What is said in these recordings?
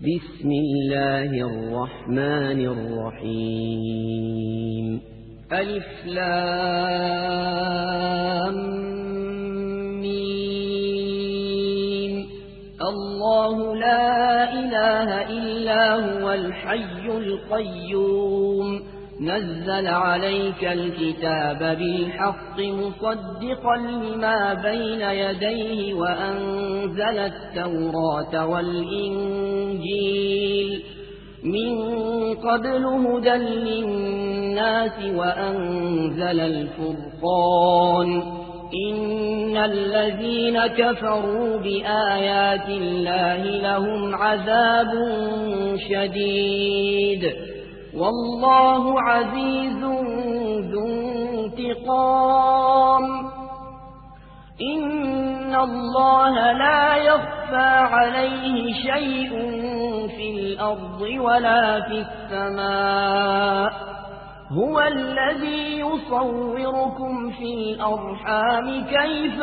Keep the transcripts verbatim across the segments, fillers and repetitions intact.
بسم الله الرحمن الرحيم. ألف لام ميم. الله لا إله إلا هو الحي القيوم نزل عليك الكتاب بالحق مصدقا لما بين يديه وأنزل التوراة والإنجيل من قبل هدى للناس وأنزل الفرقان إن الذين كفروا بآيات الله لهم عذاب شديد والله عزيز ذو انتقام. إن الله لا يخفى عليه شيء في الأرض ولا في السماء هو الذي يصوركم في الأرحام كيف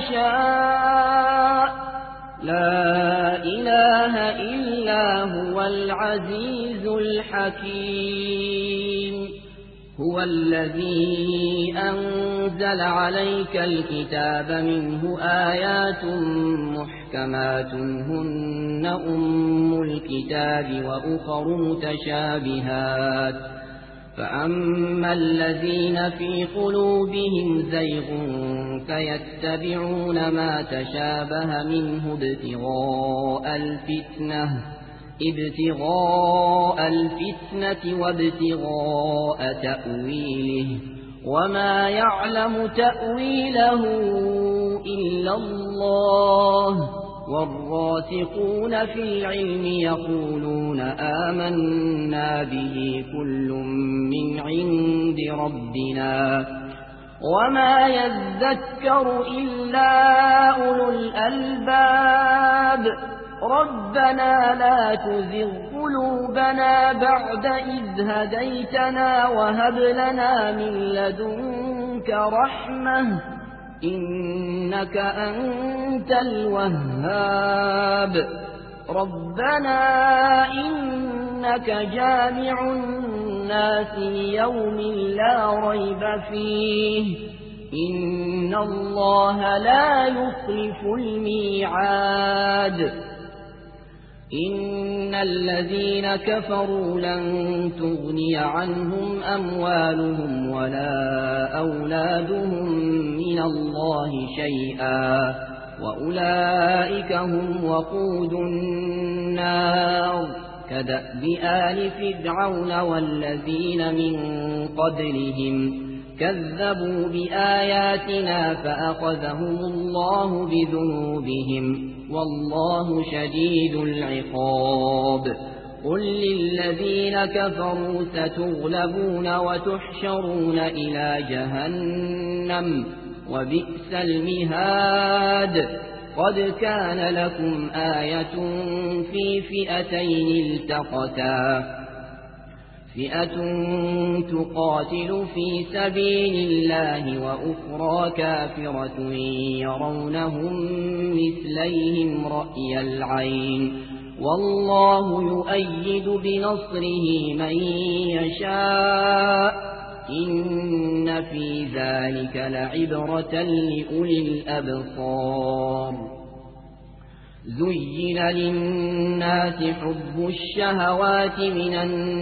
يشاء لا إله إلا هو العزيز الحكيم. هو الذي أنزل عليك الكتاب منه آيات محكمات هن أم الكتاب وأخر متشابهات فأما الذين في قلوبهم زيغ فيتبعون ما تشابه منه ابتغاء الفتنة ابتغاء الفتنة وابتغاء تأويله وما يعلم تأويله إلا الله والراسخون في العلم يقولون آمنا به كل من عند ربنا وما يذكر إلا أولو الألباب. ربنا لا تزغ قلوبنا بعد إذ هديتنا وهب لنا من لدنك رحمة إنك أنت الوهاب. ربنا إنك جامع الناس ليوم لا ريب فيه إن الله لا يخلف الميعاد. إن الذين كفروا لن تغني عنهم أموالهم ولا أولادهم من الله شيئا وأولئك هم وقود النار كدأب آل فرعون والذين من قبلهم كذبوا بآياتنا فأخذهم الله بذنوبهم والله شديد العقاب. قل للذين كفروا ستغلبون وتحشرون إلى جهنم وبئس المهاد. قد كان لكم آية في فئتين التقتا فئة تقاتل في سبيل الله وأخرى كافرة يرونهم مثليهم رأي العين والله يؤيد بنصره من يشاء إن في ذلك لعبرة لأولي الأبصار. زين للناس حب الشهوات من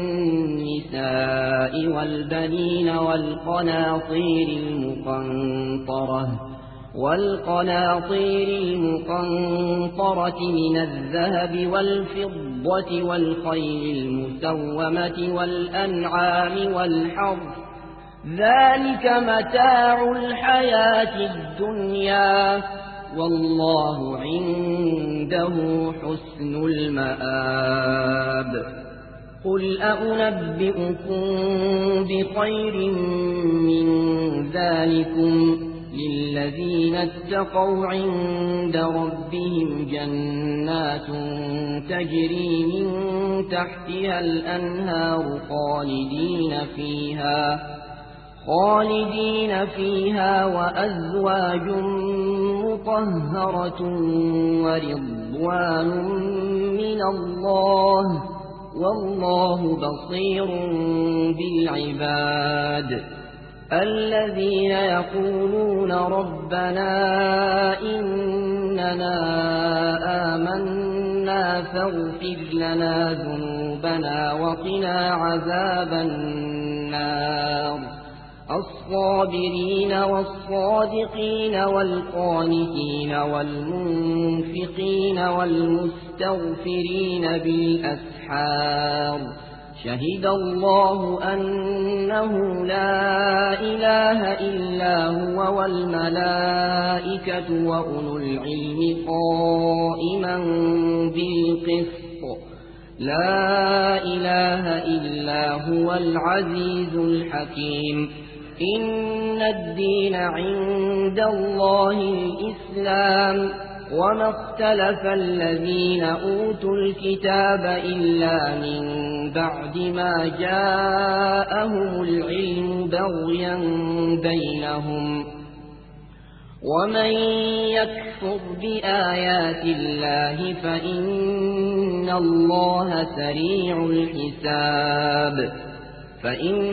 النساء والبنين والقناطير المقنطرة والقناطير المقنطرة من الذهب والفضة والخيل المسومة والأنعام والحرث ذلك متاع الحياة الدنيا والله عنده حسن المآب. قل أنبئكم بخير من ذلكم للذين اتقوا عند ربهم جنات تجري من تحتها الأنهار خالدين فيها خالدين فيها وأزواج مطهرة ورضوان من من الله والله بصير بالعباد الذين يقولون ربنا إننا آمنا فاغفر لنا ذنوبنا وقنا عذاب النار الصابرين والصادقين والقانتين والمنفقين والمستغفرين بالأسحار شهد الله أنه لا إله إلا هو والملائكة وأولو العلم قائما بالقسط لا إله إلا هو العزيز الحكيم إن الدين عند الله الإسلام وما اختلف الذين أوتوا الكتاب إلا من بعد ما جاءهم العلم بغيا بينهم ومن يكفر بآيات الله فإن الله سريع الحساب فإن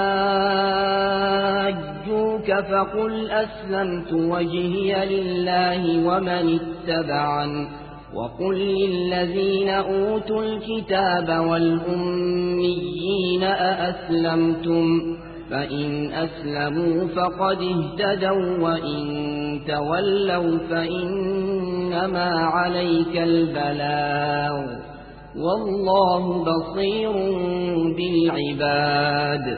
حاجوك فقل أسلمت وجهي لله ومن اتبعن وقل للذين أوتوا الكتاب والأميين أأسلمتم فإن أسلموا فقد اهتدوا وإن تولوا فإنما عليك البلاغ والله بصير بالعباد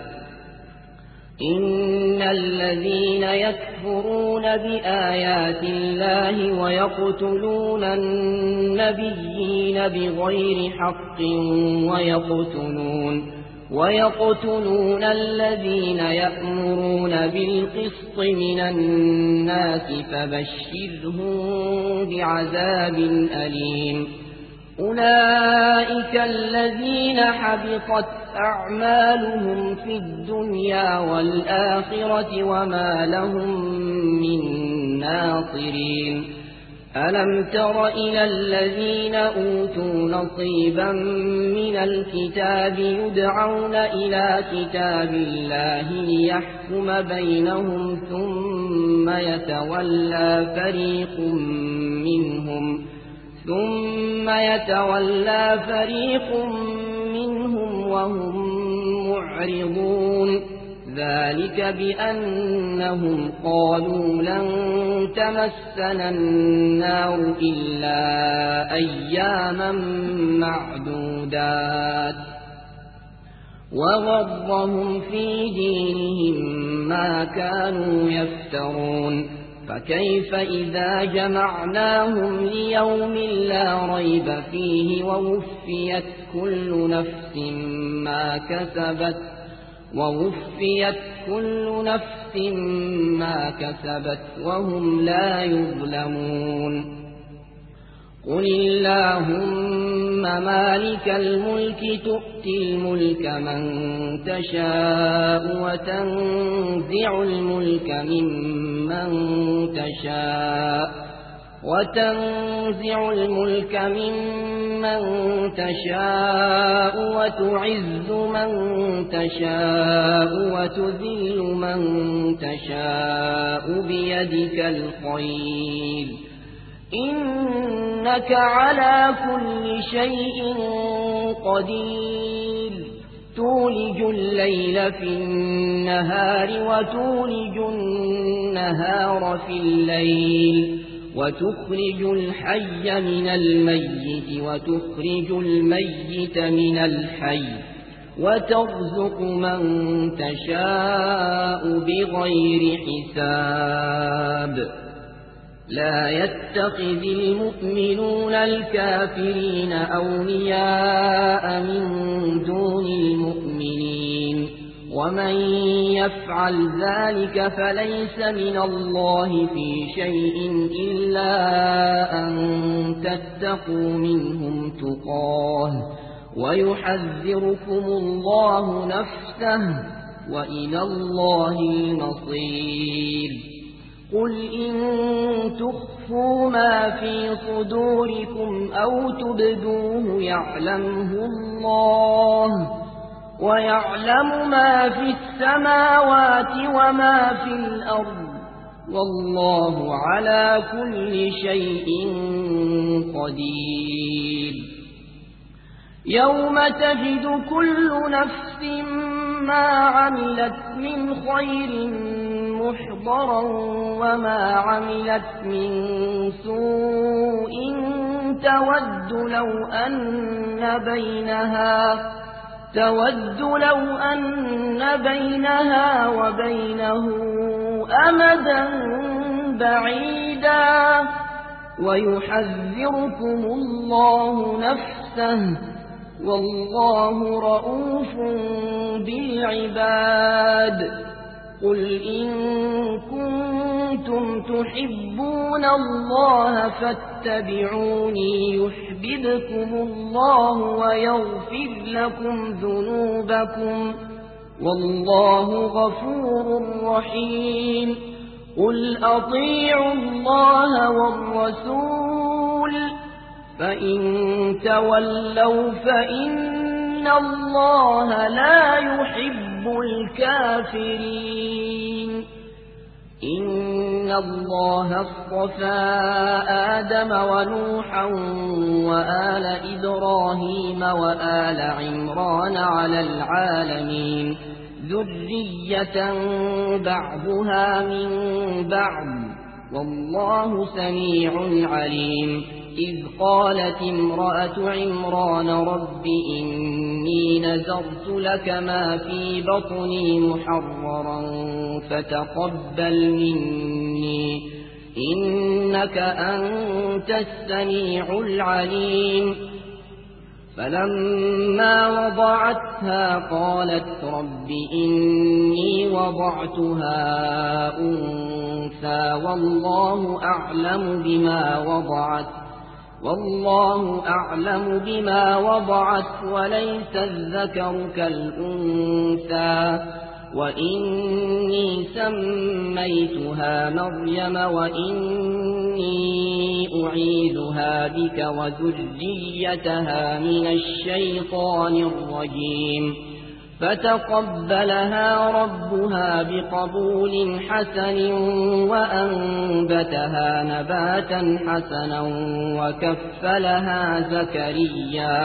إن الذين يكفرون بآيات الله ويقتلون النبيين بغير حق ويقتلون ويقتلون الذين يأمرون بالقسط من الناس فبشرهم بعذاب أليم أولئك الذين حبطت أعمالهم في الدنيا والآخرة وما لهم من ناصرين ألم تر إلى الذين أوتوا نصيبا من الكتاب يدعون إلى كتاب الله ليحكم بينهم ثم يتولى فريق منهم ثم يتولى فريق منهم وهم معرضون ذلك بأنهم قالوا لن تمسنا النار إلا أياما معدودات وغرهم في دينهم ما كانوا يفترون فكيف إذا جمعناهم ليوم لا ريب فيه ووفيت كل نفس ما كسبت ووفيت كل نفس ما كسبت وهم لا يظلمون قل اللهم مالك الملك تؤتي الملك من تشاء وتنزع الملك ممن تشاء وتنزع الملك ممن تشاء وتعز من تشاء وتذل من تشاء بيدك الخير إنك على كل شيء قدير تولج الليل في النهار وتولج النهار في الليل وتخرج الحي من الميت وتخرج الميت من الحي وترزق من تشاء بغير حساب لا يتخذ المؤمنون الكافرين أولياء من دون المؤمنين ومن يفعل ذلك فليس من الله في شيء إلا أن تتقوا منهم تقاه ويحذركم الله نفسه وإلى الله المصير قل إن تخفوا ما في صدوركم أو تبدوه يعلمه الله ويعلم ما في السماوات وما في الأرض والله على كل شيء قدير. يوم تجد كل نفس ما عملت من خير محضرا وما عملت من سوء تود لو أن بينها تود لو أن بينها وبينه أمدا بعيدا ويحذركم الله نفسه والله رؤوف بالعباد. قل إن كنتم تحبون الله فاتبعوني يحببكم الله ويغفر لكم ذنوبكم والله غفور رحيم. قل أطيعوا الله والرسول فإن تولوا فإن الله لا يحب الكافرين. إن الله اصطفى آدم ونوحا وآل إبراهيم وآل عمران على العالمين ذرية بعضها من بعض والله سميع عليم. إذ قالت امرأة عمران رب إني نذرت لك ما في بطني محررا فتقبل مني إنك أنت السميع العليم. فلما وضعتها قالت رب إني وضعتها أنثى والله أعلم بما وضعت والله أعلم بما وضعت وليس الذكر كالأنثى وإني سميتها مريم وإني أعيذها بك وذريتها من الشيطان الرجيم. فتقبلها ربها بقبول حسن وأنبتها نباتا حسنا وكفلها زكريا.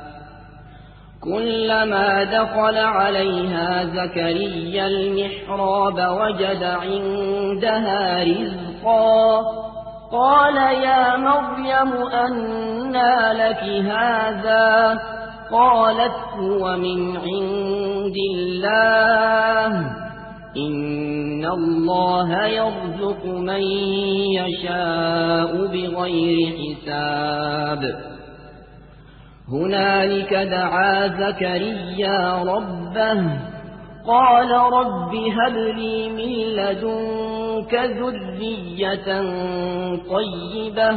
كلما دخل عليها زكريا المحراب وجد عندها رزقا قال يا مريم أنى لك هذا قالت هو من عند الله إن الله يرزق من يشاء بغير حساب. هنالك دعا زكريا ربه قال رب هب لي من لدنك ذرية طيبة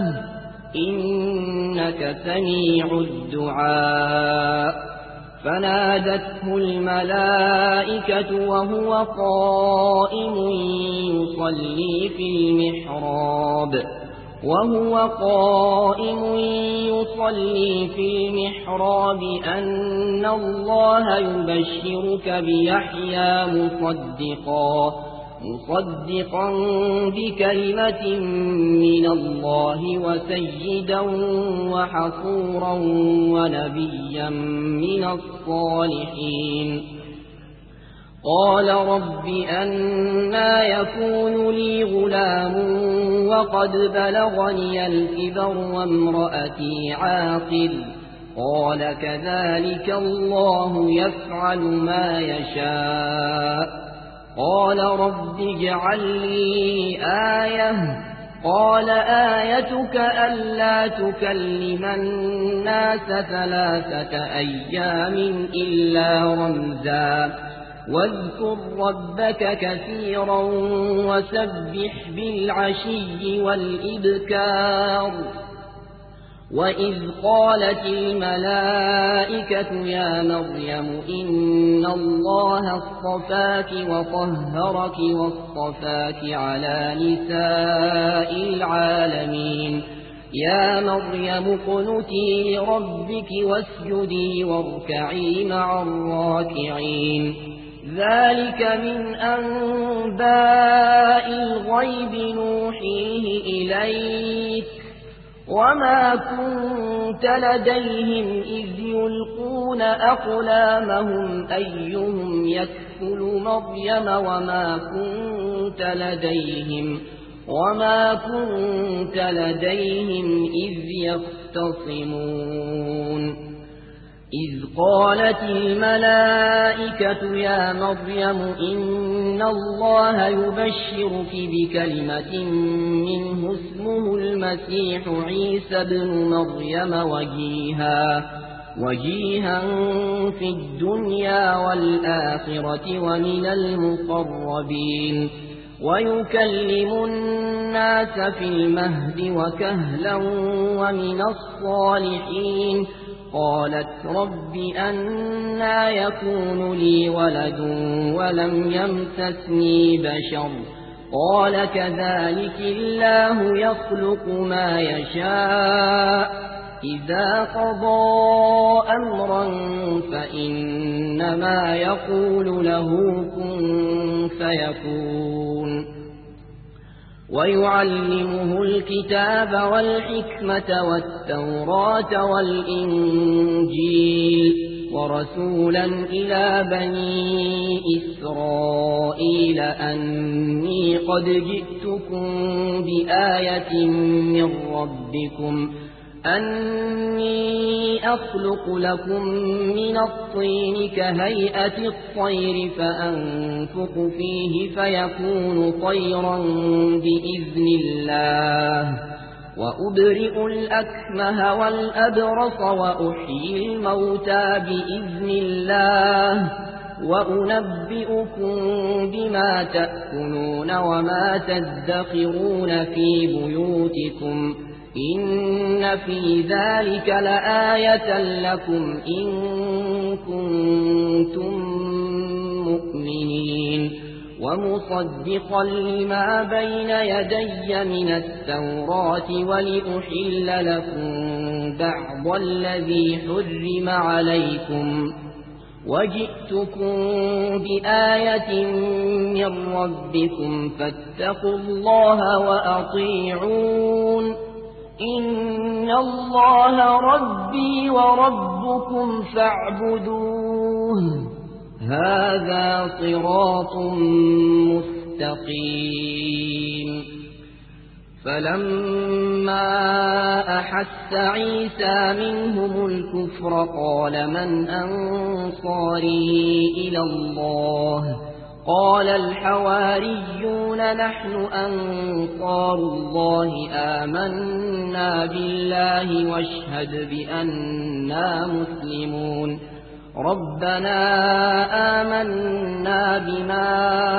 إنك سميع الدعاء. فنادته الملائكة وهو قائم يصلي في المحراب وهو قائم يصلي في المحراب أن الله يبشرك بيحيى مصدقا مصدقا بكلمة من الله وسيدا وحصورا ونبيا من الصالحين. قال رب أنى يكون لي غلام وقد بلغني الكبر وامرأتي عاقر قال كذلك الله يفعل ما يشاء. قال رب اجعل لي آية قال آيتك ألا تكلم الناس ثلاثة أيام إلا رمزا واذكر ربك كثيرا وسبح بالعشي والإبكار. وإذ قالت الملائكة يا مريم إن الله اصطفاك وطهرك واصطفاك على نساء العالمين يا مريم اقنتي لربك واسجدي واركعي مع الراكعين ذلك من أنباء الغيب نوحيه إليك وما كنت لديهم إذ يلقون أقلامهم أيهم يكفل مريم وما كنت لديهم وما كنت لديهم إذ يختصمون إذ قالت الملائكة يا مريم إن الله يبشرك بكلمة منه اسمه المسيح عيسى بن مريم وجيها وجيها في الدنيا والآخرة ومن المقربين ويكلم الناس في المهد وكهلا ومن الصالحين قالت رب أنى يكون لي ولد ولم يمسسني بشر قال كذلك الله يخلق ما يشاء إذا قضى أمرا فإنما يقول له كن فيكون ويعلمه الكتاب والحكمة والتوراة والإنجيل ورسولا إلى بني إسرائيل أني قد جئتكم بآية من ربكم أني أخلق لكم من الطين كهيئة الطير فأنفخ فيه فيكون طيرا بإذن الله وأبرئ الأكمه والأبرص وأحيي الموتى بإذن الله وأنبئكم بما تأكلون وما تدخرون في بيوتكم إن في ذلك لآية لكم إن كنتم مؤمنين ومصدقا لما بين يدي من التوراة ولأحل لكم بعض الذي حرم عليكم وجئتكم بآية من ربكم فاتقوا الله وأطيعون إن الله ربي وربكم فاعبدوه هذا صراط مستقيم فلما أحس عيسى منهم الكفر قال من أنصاري إلى الله قال الحواريون نحن أنصار الله آمنا بالله واشهد بأننا مسلمون ربنا آمنا بما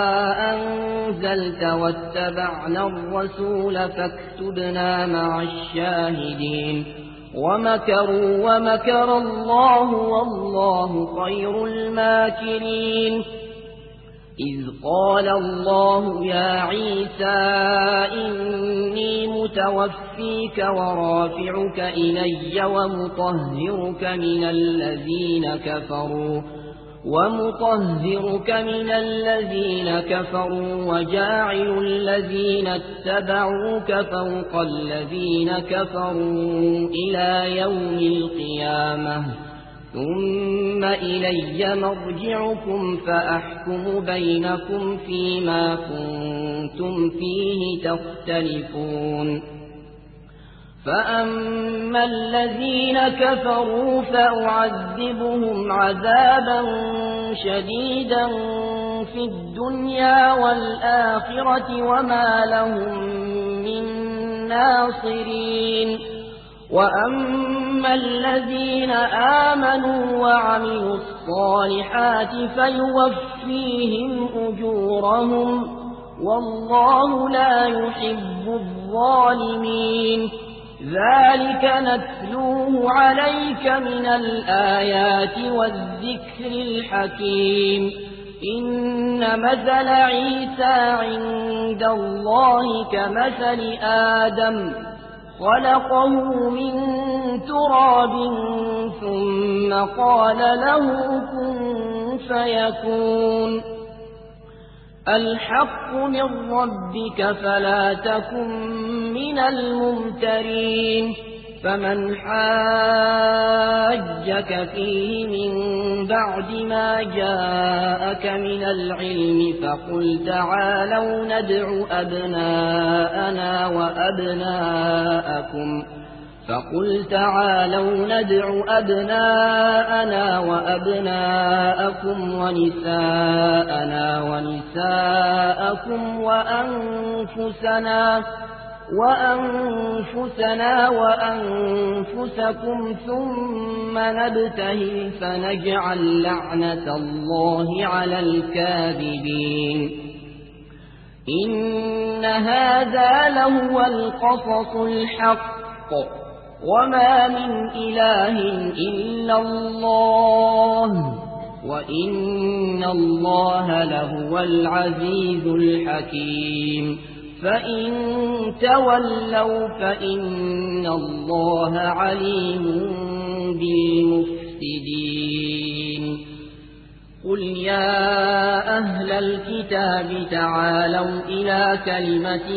أنزلت واتبعنا الرسول فاكتبنا مع الشاهدين ومكروا ومكر الله والله خير الماكرين إذ قال الله يا عيسى إني متوفيك ورافعك إلي ومطهرك من الذين كفروا ومطهرك من الذين كفروا وجاعل الذين اتبعوك فوق الذين كفروا إلى يوم القيامة ثم إلي مرجعكم فأحكم بينكم فيما كنتم فيه تختلفون فأما الذين كفروا فأعذبهم عذابا شديدا في الدنيا والآخرة وما لهم من ناصرين وأما الذين آمنوا وعملوا الصالحات فيوفيهم أجورهم والله لا يحب الظالمين ذلك نتلوه عليك من الآيات والذكر الحكيم إن مثل عيسى عند الله كمثل آدم خلقه من تراب ثم قال له كن فيكون الحق من ربك فلا تكن من الممترين فمن حاجك فيه من بعد ما جاءك من العلم فقل تعالوا ندع أبناءنا وأبناءكم فقل تعالوا ندع أبناءنا وأبناءكم ونساءنا ونساءكم وأنفسنا وأنفسنا وأنفسكم ثم نبتهل فنجعل لعنة الله على الكاذبين إن هذا لهو القصص الحق وما من إله إلا الله وإن الله لهو العزيز الحكيم فإن تولوا فإن الله عليم بالمفسدين قل يا أهل الكتاب تعالوا إلى كلمة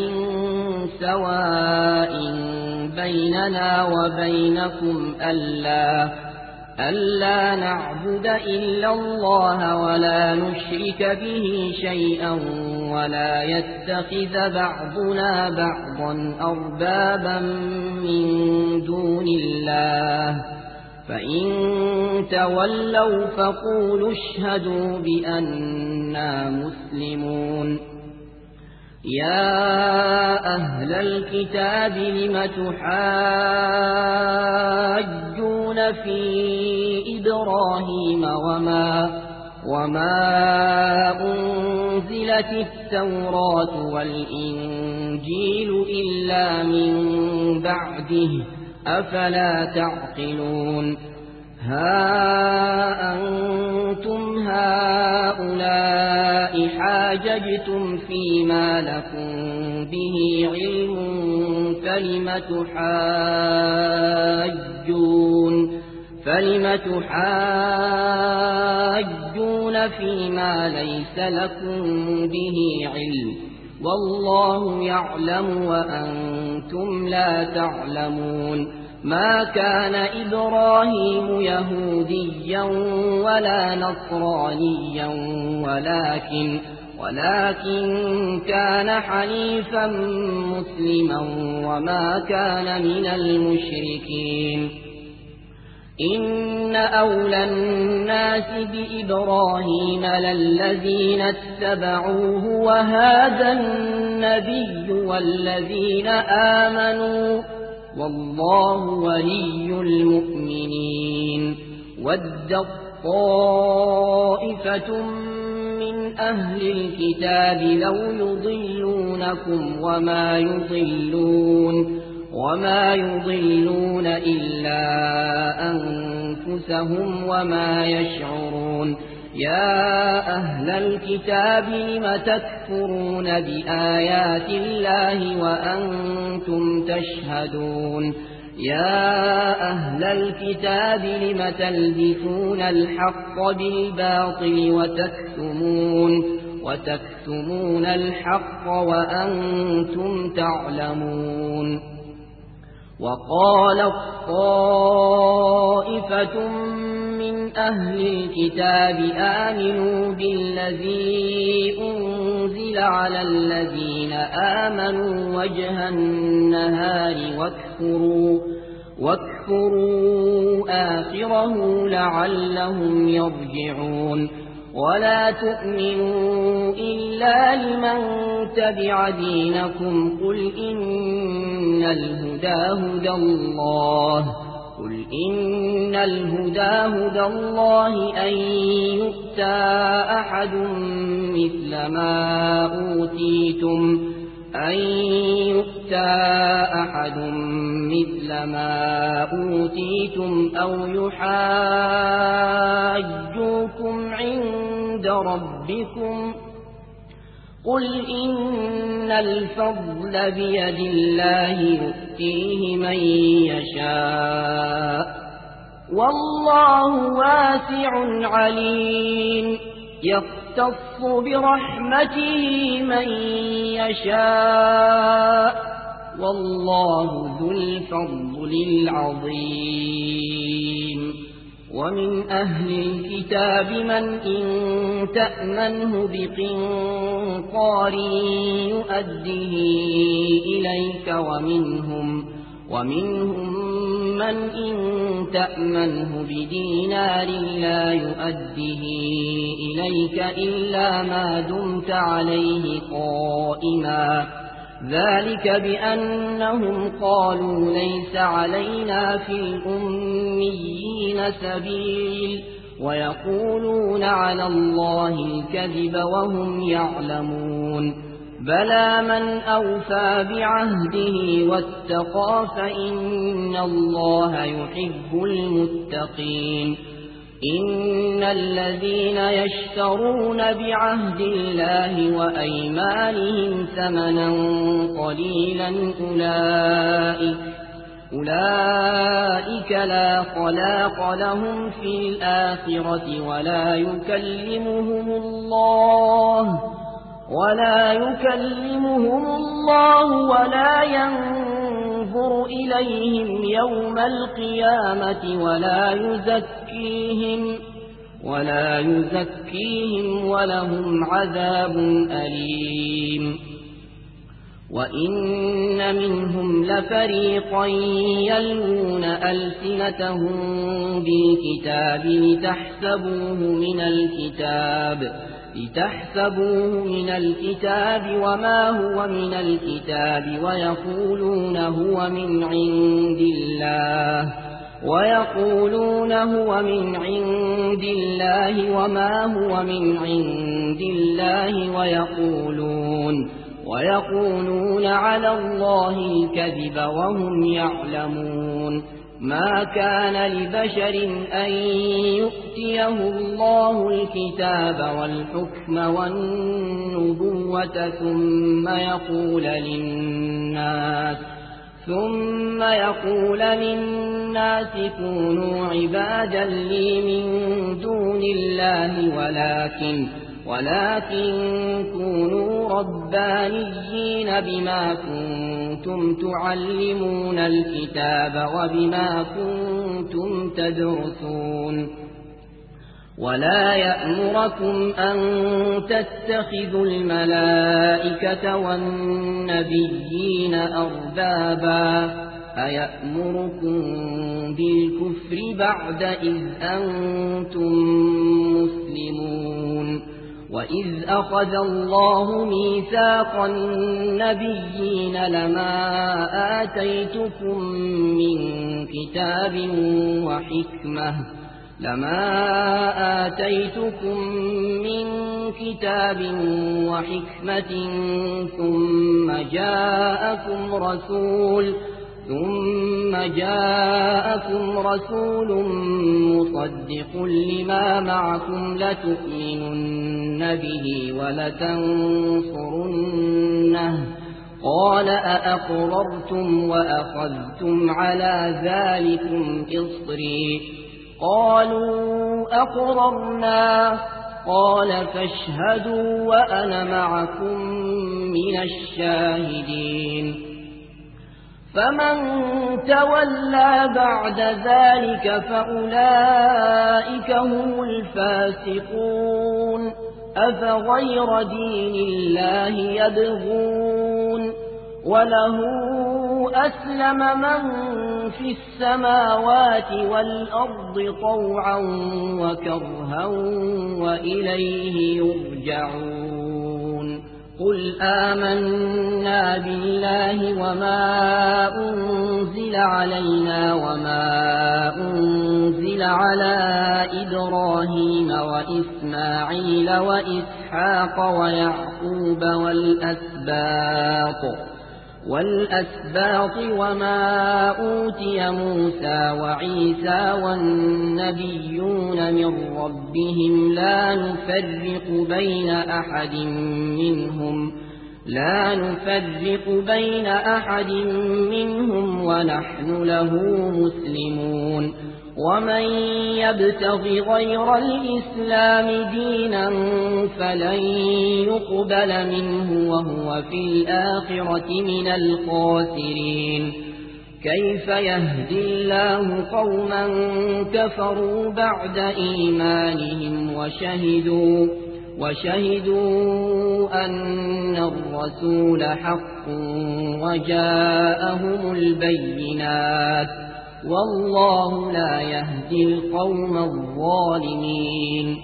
سواء بيننا وبينكم ألا ألا نعبد إلا الله ولا نشرك به شيئا ولا يتخذ بعضنا بعضا أربابا من دون الله فإن تولوا فقولوا اشهدوا بأننا مسلمون يا أهل الكتاب لم تحاجون في إبراهيم وما وما أنزلت التوراة والإنجيل إلا من بعده أفلا تعقلون ها أنتم هؤلاء حاججتم فيما لكم به علم فلم تحاجون فلم تحاجون فيما ليس لكم به علم والله يعلم وأنتم لا تعلمون ما كان إبراهيم يهوديا ولا نصرانيا ولكن ولكن كان حنيفا مسلما وما كان من المشركين إن أولى الناس بإبراهيم للذين اتبعوه وهذا النبي والذين آمنوا والله ولي المؤمنين ود طائفة من أهل الكتاب لو يضلونكم وما يضلون وما يضلون إلا أنفسهم وما يشعرون يا أهل الكتاب لم تكفرون بآيات الله وأنتم تشهدون يا أهل الكتاب لم تلبسون الحق بالباطل وتكتمون وتكتمون الحق وأنتم تعلمون وقالت طائفة من أهل الكتاب آمنوا بالذي أنزل على الذين آمنوا وجه النهار واكفروا واكفروا آخره لعلهم يرجعون ولا تؤمنوا إلا لمن تبع دينكم قل إن الهدى هدى الله قل إن الهدى هدى الله أن يؤتى أحد مثل ما أوتيتم أن يؤتى أحد مثل ما أوتيتم أو يحاجوكم عند ربكم قل إن الفضل بيد الله يؤتيه من يشاء والله واسع عليم يختص برحمته من يشاء والله ذو الفضل العظيم ومن أهل الكتاب من إن تأمنه بقنطار يؤديه إليك ومنهم ومنهم من إن تأمنه بدينار لا يؤديه إليك إلا ما دمت عليه قائما ذلك بأنهم قالوا ليس علينا في الأميين سبيل ويقولون على الله الكذب وهم يعلمون بلى من أوفى بعهده واتقى فإن الله يحب المتقين إن الذين يشترون بعهد الله وأيمانهم ثمنا قليلا أولئك, أولئك لا خلاق لهم في الآخرة ولا يكلمهم الله ولا يكلمهم الله ولا ينظر إليهم يوم القيامة ولا يزكيهم ولا يزكيهم ولهم عذاب أليم وإن منهم لفريقا يلوون ألسنتهم بالكتاب لتحسبوه من الكتاب لتحسبوه من الكتاب وما هو من الكتاب ويقولون هو من عند الله ويقولون هو من عند الله وما هو من عند الله ويقولون ويقولون على الله الكذب وهم يعلمون ما كان لبشر أن يؤتيه الله الكتاب والحكم والنبوة ثم يقول للناس ثم يقول للناس كونوا عبادا لي من دون الله ولكن ولكن كونوا ربانيين بما كنتم تعلمون الكتاب وبما كنتم تدرسون ولا يأمركم أن تتخذوا الملائكة والنبيين أربابا أيأمركم بالكفر بعد إذ أنتم مسلمون وإذ أخذ الله ميثاق النبيين لما آتيتكم من كتاب وحكمة لما آتيتكم من كتاب وحكمة ثم جاءكم رسول ثم جاءكم رسول مصدق لما معكم لتؤمنن به ولتنصرنه قال أأقررتم وأخذتم على ذلكم إصري قالوا أقررنا قال فاشهدوا وأنا معكم من الشاهدين فمن تولى بعد ذلك فأولئك هم الفاسقون أفغير دين الله يبغون وله أسلم من في السماوات والأرض طوعا وكرها وإليه يرجعون قل آمنا بالله وما أنزل علينا وما أنزل أنزل على إبراهيم وإسماعيل وإسحاق ويعقوب والأسباط والأسباط وما أوتي موسى وعيسى والنبيون من ربهم لا نفرق بين أحد منهم لا نفرق بين أحد منهم ونحن له مسلمون ومن يبتغ غير الإسلام دينا فلن يقبل منه وهو في الآخرة من الخاسرين كيف يهدي الله قوما كفروا بعد إيمانهم وشهدوا وشهدوا أن الرسول حق وجاءهم البينات والله لا يهدي القوم الظالمين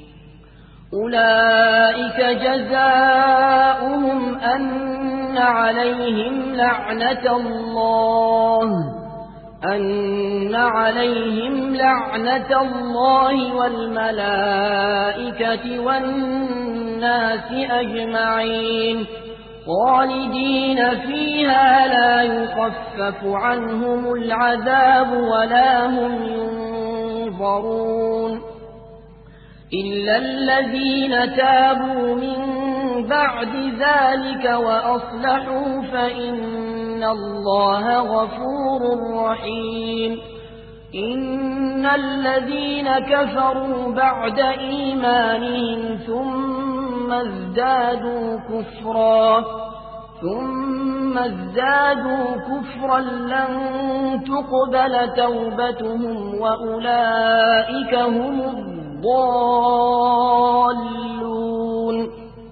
أولئك جزاؤهم أن عليهم لعنة الله أن عليهم لعنة الله والملائكة والناس أجمعين خالدين فيها لا يخفف عنهم العذاب ولا هم ينظرون إلا الذين تابوا من بعد ذلك وأصلحوا فإن الله غفور رحيم إن الذين كفروا بعد إيمانهم ثم ازدادوا كفرا ثم ازدادوا كفرا لن تقبل توبتهم وأولئك هم الضالون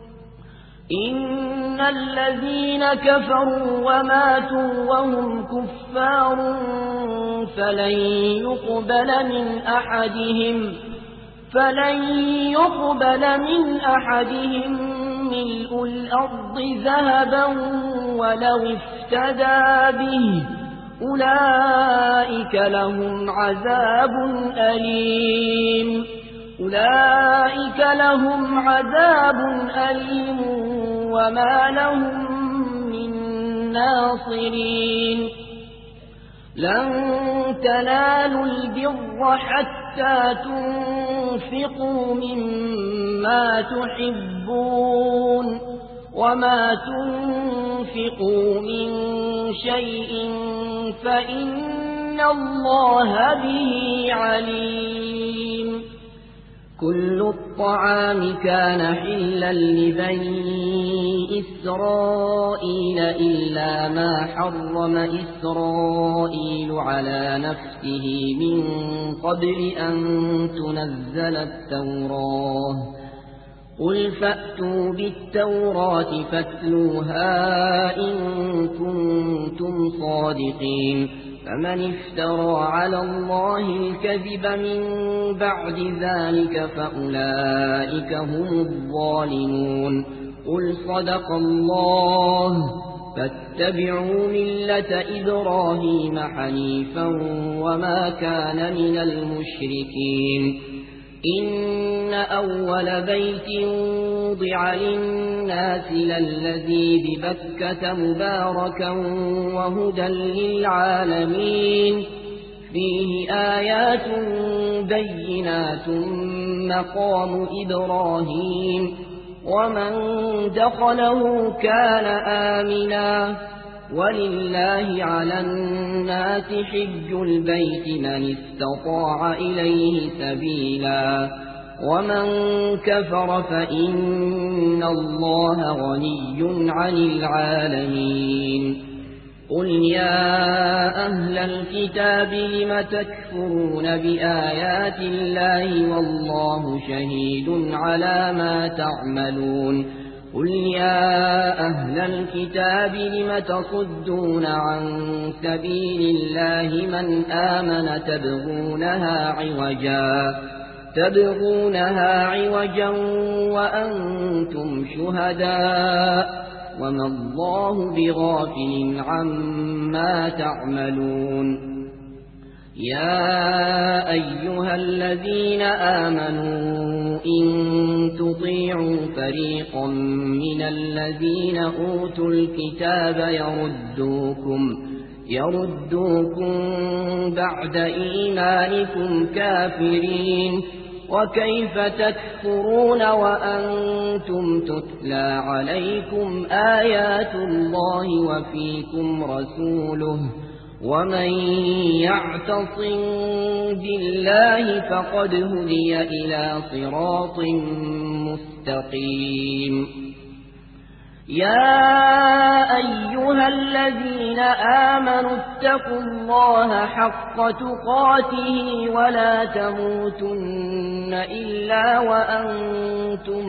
إن الذين كفروا وماتوا وهم كفار فلن يقبل من أحدهم فلن يقبل من أحدهم ملء الأرض ذهبا ولو افتدى به أولئك لهم عذاب أليم أولئك لهم عذاب أليم وما لهم من ناصرين لن تنالوا البر حتى تنفقوا مما تحبون وما تنفقوا من شيء فإن الله به عليم كل الطعام كان حلا لبني إسرائيل إلا ما حرم إسرائيل على نفسه من قبل أن تنزل التوراة قل فأتوا بالتوراة فاتلوها إن كنتم صادقين فمن افترى على الله الكذب من بعد ذلك فأولئك هم الظالمون قل صدق الله فاتبعوا ملة إبراهيم حنيفا وما كان من المشركين إن أول بيت وضع للناس للذي ببكة مباركا وهدى للعالمين فيه آيات بينات مقام إبراهيم ومن دخله كان آمنا ولله على الناس حج البيت من استطاع إليه سبيلا ومن كفر فإن الله غني عن العالمين قل يا أهل الكتاب لم تكفرون بآيات الله والله شهيد على ما تعملون قل يا أهل الكتاب لم تصدون عن سبيل الله من آمن تبغونها عوجا تبغونها عوجا وأنتم شهداء وما الله بغافل عما تعملون يا أيها الذين آمنوا إن تطيعوا فريقا من الذين أوتوا الكتاب يردوكم يردوكم بعد إيمانكم كافرين وكيف تكفرون وأنتم تتلى عليكم آيات الله وفيكم رسوله ومن يعتصم بالله فقد هدي إلى صراط مستقيم يا أيها الذين آمنوا اتقوا الله حق تقاته ولا تموتن إلا وأنتم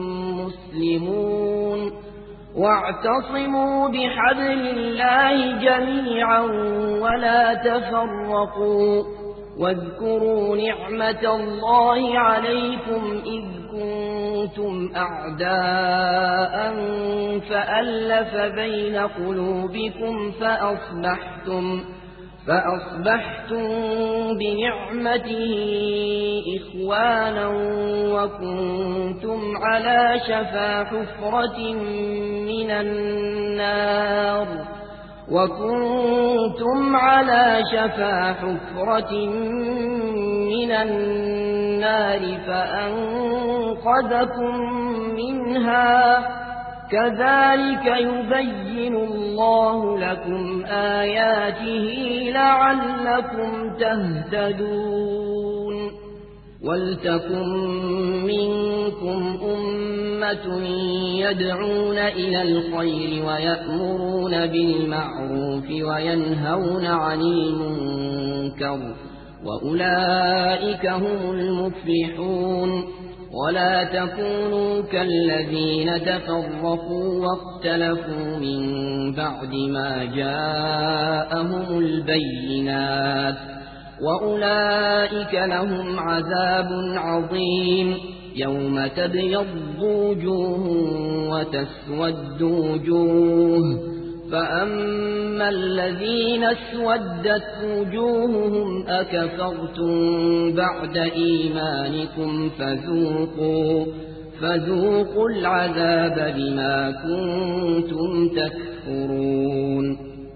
مسلمون واعتصموا بحبل الله جميعا ولا تفرقوا واذكروا نعمة الله عليكم إذ كنتم أعداء فألف بين قلوبكم فأصبحتم فأصبحتم بنعمته إخوانا وكنتم على شفا حفرة من النار وكنتم على شفا حفرة من النار فأنقذكم منها كذلك يبين الله لكم آياته لعلكم تهتدون ولتكن منكم أمة يدعون إلى الخير ويأمرون بالمعروف وينهون عن المنكر وأولئك هم المفلحون ولا تكونوا كالذين تفرقوا واختلفوا من بعد ما جاءهم البينات وأولئك لهم عذاب عظيم يوم تبيض وجوه وتسود وجوه فأما الذين اسودت وجوههم أكفرتم بعد إيمانكم فذوقوا فذوقوا العذاب بما كنتم تكفرون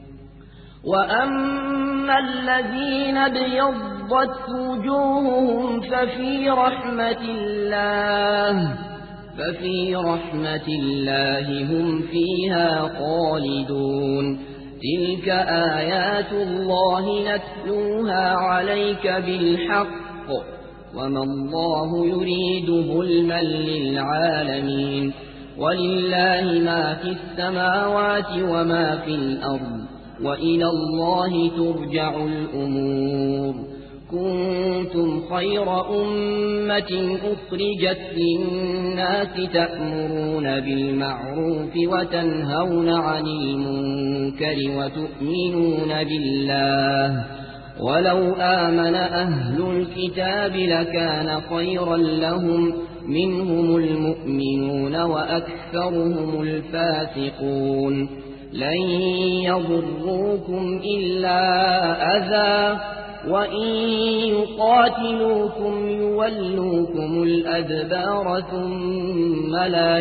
وأما الذين ابيضت وجوههم ففي رحمة الله ففي رحمة الله هم فيها خالدون تلك آيات الله نتلوها عليك بالحق وما الله يريد ظلما للعالمين ولله ما في السماوات وما في الأرض وإلى الله ترجع الأمور كنتم خير أمة أخرجت للناس تأمرون بالمعروف وتنهون عن المنكر وتؤمنون بالله ولو آمن أهل الكتاب لكان خيرا لهم منهم المؤمنون وأكثرهم الفاسقون لن يضروكم إلا أذى وإن يقاتلوكم يولوكم الأدبار ثم لا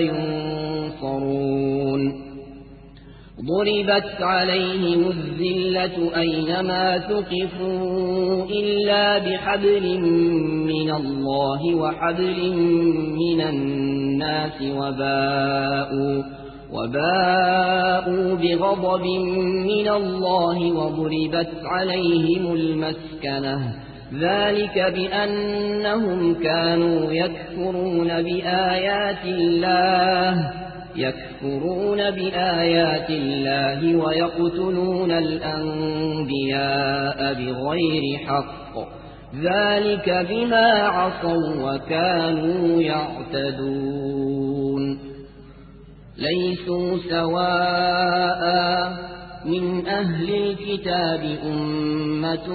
ينصرون ضربت عليهم الذلة أينما ثقفوا إلا بحبل من الله وحبل من الناس وباءوا وباءوا بغضب من الله وضربت عليهم المسكنة ذلك بأنهم كانوا يكفرون بآيات الله يكفرون بآيات الله ويقتلون الأنبياء بغير حق ذلك بما عصوا وكانوا يعتدون ليسوا سواء من أهل الكتاب أمة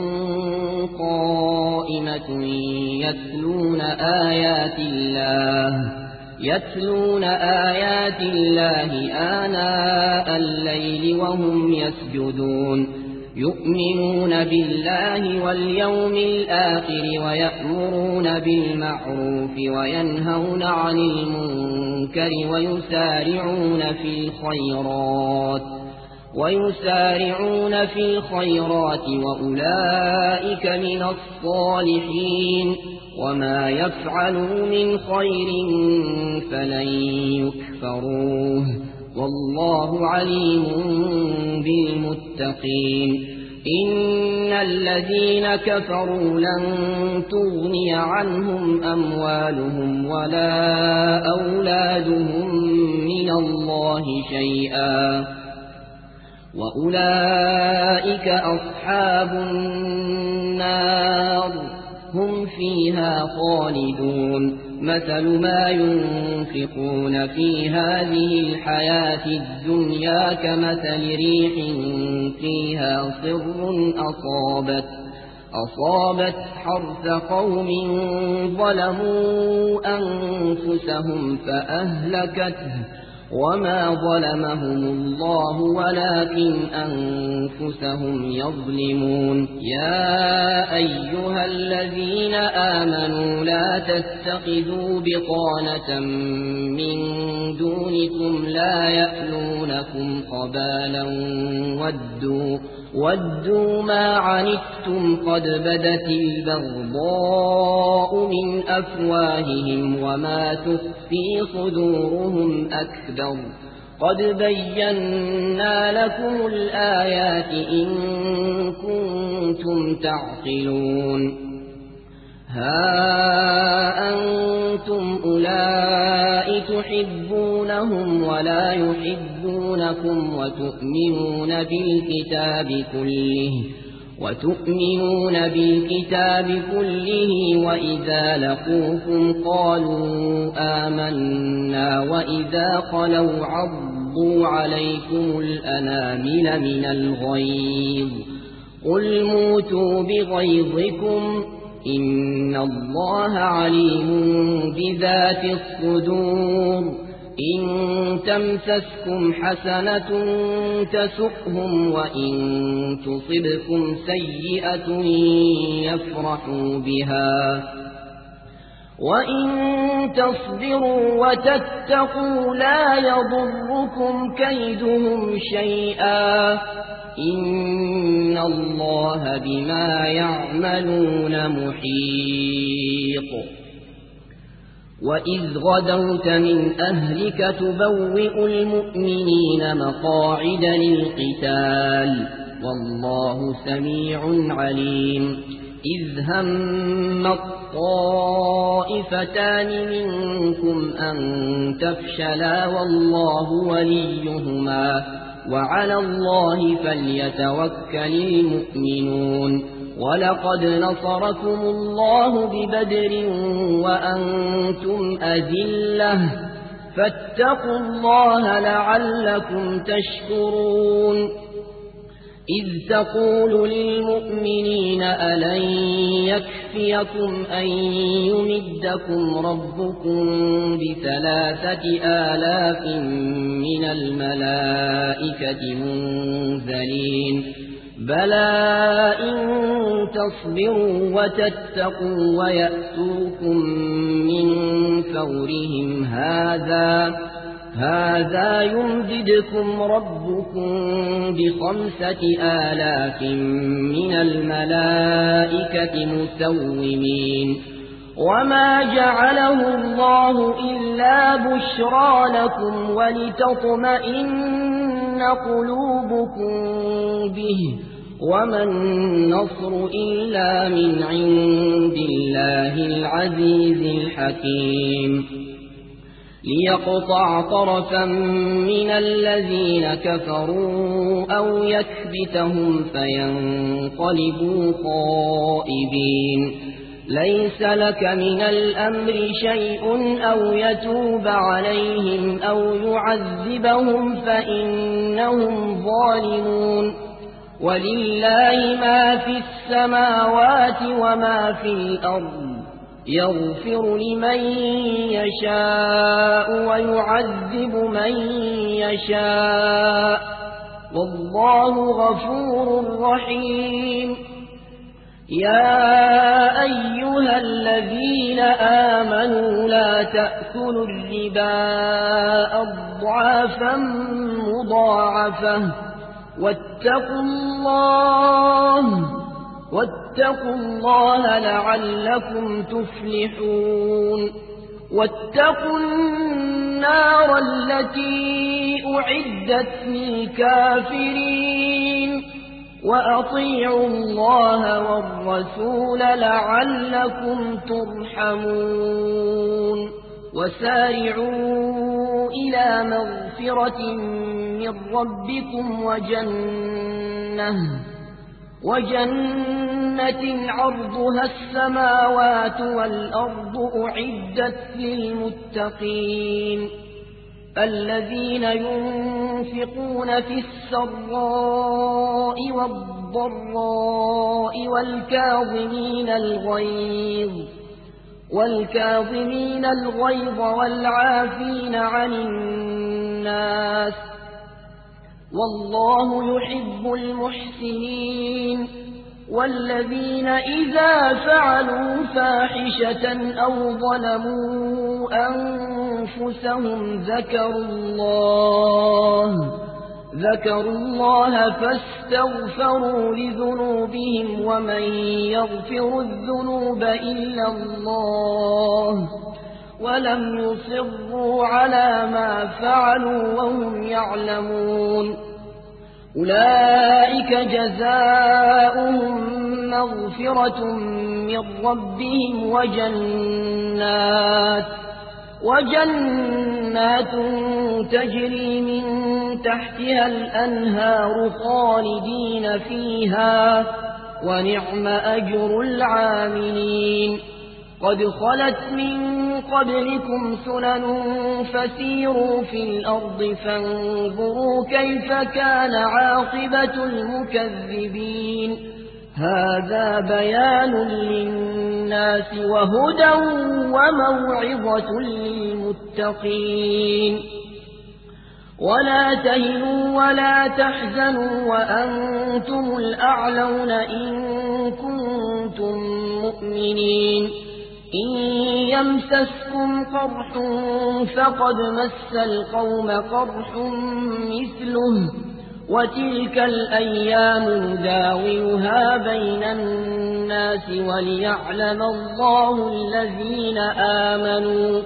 قائمة يتلون آيات الله يتلون آيات الله آناء الليل وهم يسجدون يؤمنون بالله واليوم الآخر ويأمرون بالمعروف وينهون عن المنكر ويسارعون في الخيرات ويسارعون في الخيرات وأولئك من الصالحين وما يفعلوا من خير فلن يكفروه والله عليم بالمتقين إن الذين كفروا لن تغني عنهم أموالهم ولا أولادهم من الله شيئا وأولئك أصحاب النار هم فيها خالدون مثل ما ينفقون في هذه الحياة الدنيا كمثل ريح فيها صر أصابت أصابت حرث قوم ظلموا أنفسهم فأهلكته وما ظلمهم الله ولكن أنفسهم يظلمون يا أيها الذين آمنوا لا تتخذوا بطانة من دونكم لا يألونكم خبالا ودوا ودوا ما عنتم قد بدت البغضاء من أفواههم وما تخفي صدورهم أكبر قد بينا لكم الآيات إن كنتم تعقلون ها أنتم أولئك تحبونهم ولا يحبونكم وتؤمنون بالكتاب كله وتؤمنون بالكتاب كله وإذا لقوكم قالوا آمنا وإذا خلوا عضوا عليكم الأنامل من الغيظ قل موتوا بغيظكم إن الله عليم بذات الصدور إن تمسسكم حسنة تسؤهم وإن تصبكم سيئة يفرحوا بها وإن تصبروا وتتقوا لا يضركم كيدهم شيئا إن الله بما يعملون محيط وإذ غدوت من أهلك تبوئ المؤمنين مقاعد للقتال والله سميع عليم إذ هم الطائفتان منكم أن تفشلا والله وليهما وعلى الله فليتوكل المؤمنون ولقد نصركم الله ببدر وأنتم أذلة فاتقوا الله لعلكم تشكرون إذ تقول للمؤمنين ألن يكفيكم أن يمدكم ربكم بثلاثة آلاف من الملائكة منزلين بلى إن تصبروا وتتقوا ويأتوكم من فورهم هذا هذا يمددكم ربكم بخمسة آلاف من الملائكة مسومين وما جعله الله إلا بشرى لكم ولتطمئن قلوبكم به وما النصر إلا من عند الله العزيز الحكيم ليقطع طرفا من الذين كفروا أو يكبتهم فينقلبوا خائبين ليس لك من الأمر شيء أو يتوب عليهم أو يعذبهم فإنهم ظالمون ولله ما في السماوات وما في الأرض يغفر لمن يشاء ويعذب من يشاء والله غفور رحيم يا أيها الذين آمنوا لا تأكلوا الربا أضعافا مضاعفة واتقوا الله واتقوا الله لعلكم تفلحون واتقوا النار التي أعدت للكافرين وأطيعوا الله والرسول لعلكم ترحمون وسارعوا إلى مغفرة من ربكم وجنة وجنة عرضها السماوات والأرض أعدت للمتقين الذين ينفقون في السراء والضراء والكاظمين الغيظ والكاظمين الغيظ والعافين عن الناس والله يحب المحسنين والذين إذا فعلوا فاحشة أو ظلموا أنفسهم ذكروا الله ذكروا الله فاستغفروا لذنوبهم ومن يغفر الذنوب إلا الله ولم يصروا على ما فعلوا وهم يعلمون أولئك جزاؤهم مغفرة من ربهم وجنات وجنات تجري من تحتها الأنهار خالدين فيها ونعم أجر العاملين قد خلت من قبلكم سنن فسيروا في الأرض فانظروا كيف كان عاقبة المكذبين هذا بيان للناس وهدى وموعظة للمتقين ولا تهنوا ولا تحزنوا وأنتم الأعلون إن كنتم مؤمنين إن يمسسكم قرح فقد مس القوم قرح مثله وتلك الأيام نداولها بين الناس وليعلم الله الذين آمنوا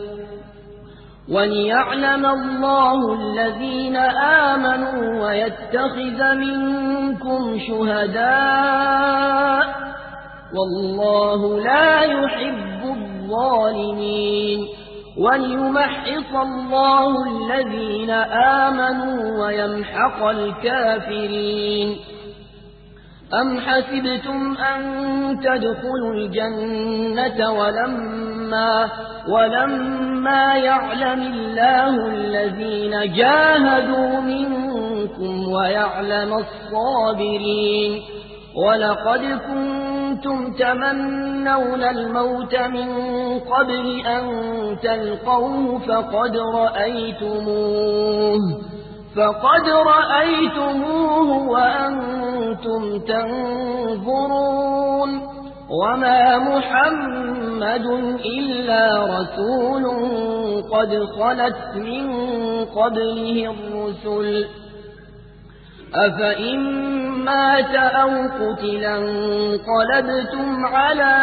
وليعلم الله الذين آمنوا ويتخذ منكم شهداء والله لا يحب الظالمين وليمحص الله الذين آمنوا ويمحق الكافرين أم حسبتم أن تدخلوا الجنة ولما ولما يعلم الله الذين جاهدوا منكم ويعلم الصابرين ولقد كنتم تمنون الموت من قبل أن تلقوه فقد رأيتموه فقد رأيتموه وأنتم تنظرون وما محمد إلا رسول قد خلت من قبله الرسل أفإن مات أو قتلا انقلبتم على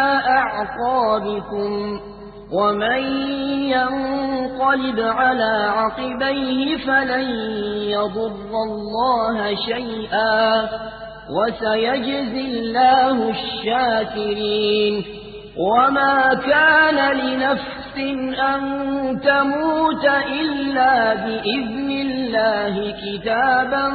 أعقابكم ومن ينقلب على عقبيه فلن يضر الله شيئا وسيجزي الله الشاكرين وما كان لنفس أن تموت إلا بإذن الله كتابا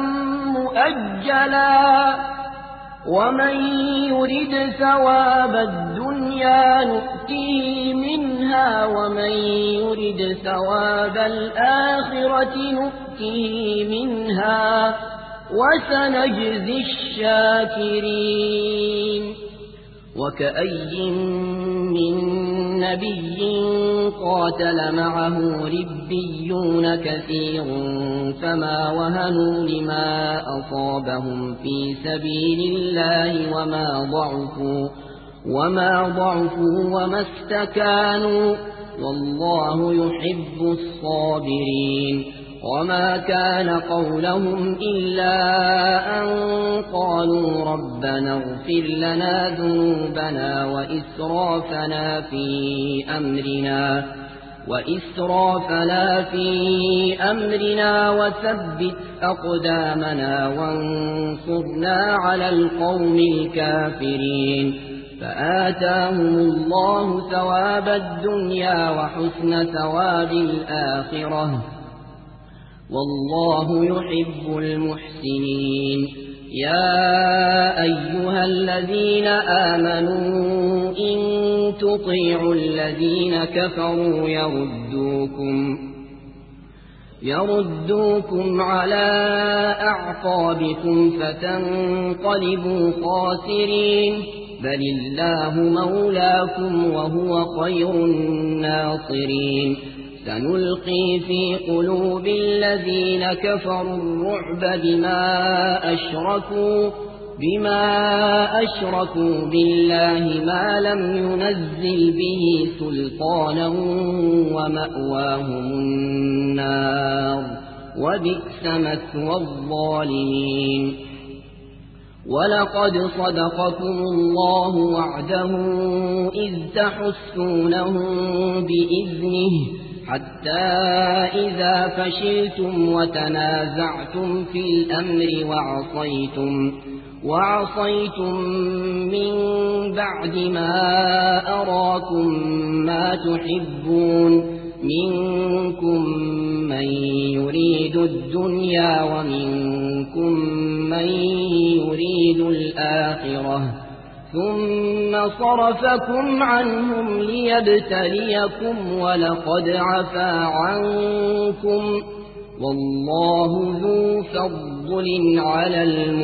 مؤجلا ومن يرد ثواب الدنيا نؤته منها ومن يرد ثواب الآخرة نؤته منها وسنجزي الشاكرين وكأي من نبي قاتل معه ربيون كثير فما وهنوا لما أصابهم في سبيل الله وما ضعفوا وما ضعفوا وما استكانوا والله يحب الصابرين وما كان قولهم إلا أن قالوا ربنا اغفر لنا ذنوبنا وإسرافنا في أمرنا وإسرافنا في أمرنا وثبت أقدامنا وانصرنا على القوم الكافرين فآتاهم الله ثواب الدنيا وحسن ثواب الآخرة والله يحب المحسنين يا أيها الذين آمنوا إن تطيعوا الذين كفروا يردوكم يردوكم على أعقابكم فتنقلبوا خاسرين بل الله مولاكم وهو خير الناصرين سنلقي في قلوب الذين كفروا الرعب بما أشركوا بما أشركوا بالله ما لم ينزل به سلطانا ومأواهم النار وبئس مثوى الظالمين ولقد صدقكم الله وعده إذ تحسونهم بإذنه حتى إذا فشلتم وتنازعتم في الأمر وعصيتم وعصيتم من بعد ما أراكم ما تحبون منكم من يريد الدنيا ومنكم من يريد الآخرة ثم صرفكم عنهم ليبتليكم ولقد عفا عنكم والله ذو فضل على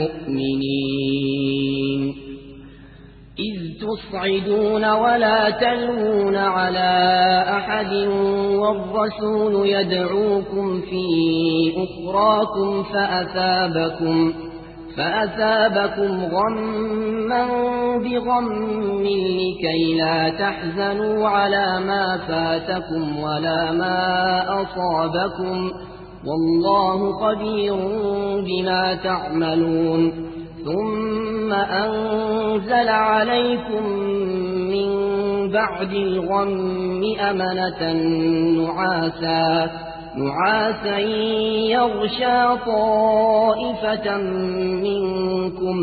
المؤمنين إذ تصعدون ولا تلوون على أحد والرسول يدعوكم في أخراكم فأثابكم فأثابكم غما بغم لكي لا تحزنوا على ما فاتكم ولا ما أصابكم والله خبير بما تعملون ثم أنزل عليكم من بعد الغم أمنة نعاسا نعاسا يغشى طائفة منكم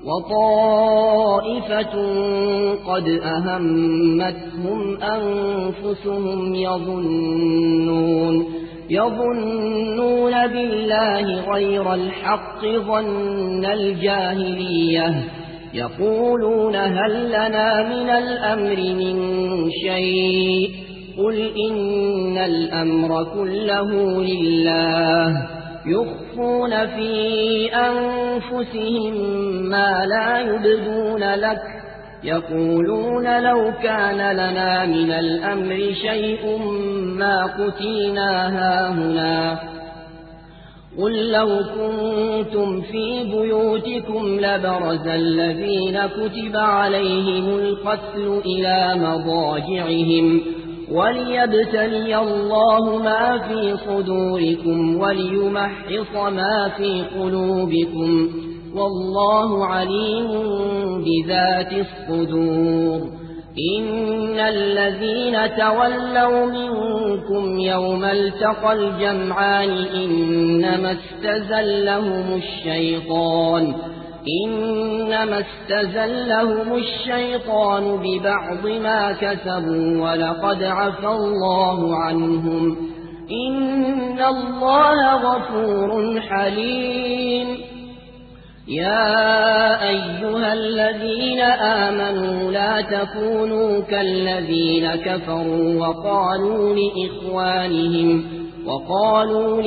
وطائفة قد أهمتهم أنفسهم يظنون يظنون بالله غير الحق ظن الجاهلية يقولون هل لنا من الأمر من شيء قل إن الأمر كله لله يخفون في أنفسهم ما لا يبدون لك يقولون لو كان لنا من الأمر شيء ما قتلنا هاهنا قل لو كنتم في بيوتكم لبرز الذين كتب عليهم القتل إلى مضاجعهم وليبتلي الله ما في صدوركم وليمحص ما في قلوبكم والله عليم بذات الصدور إن الذين تولوا منكم يوم التقى الجمعان إنما استزلهم الشيطان إنما استزلهم الشيطان ببعض ما كسبوا ولقد عفى الله عنهم إن الله غفور حليم يا أيها الذين آمنوا لا تكونوا كالذين كفروا وقالوا لإخوانهم وقالوا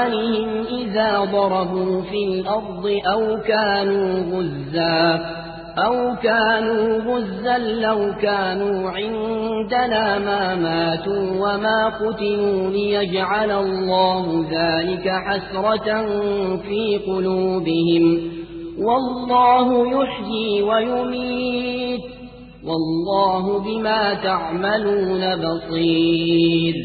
لإخوانهم إذا ضربوا في الأرض أو كانوا غزا أو كانوا غزا لو كانوا عندنا ما ماتوا وما قتلوا ليجعل الله ذلك حسرة في قلوبهم والله يحيي ويميت والله بما تعملون بصير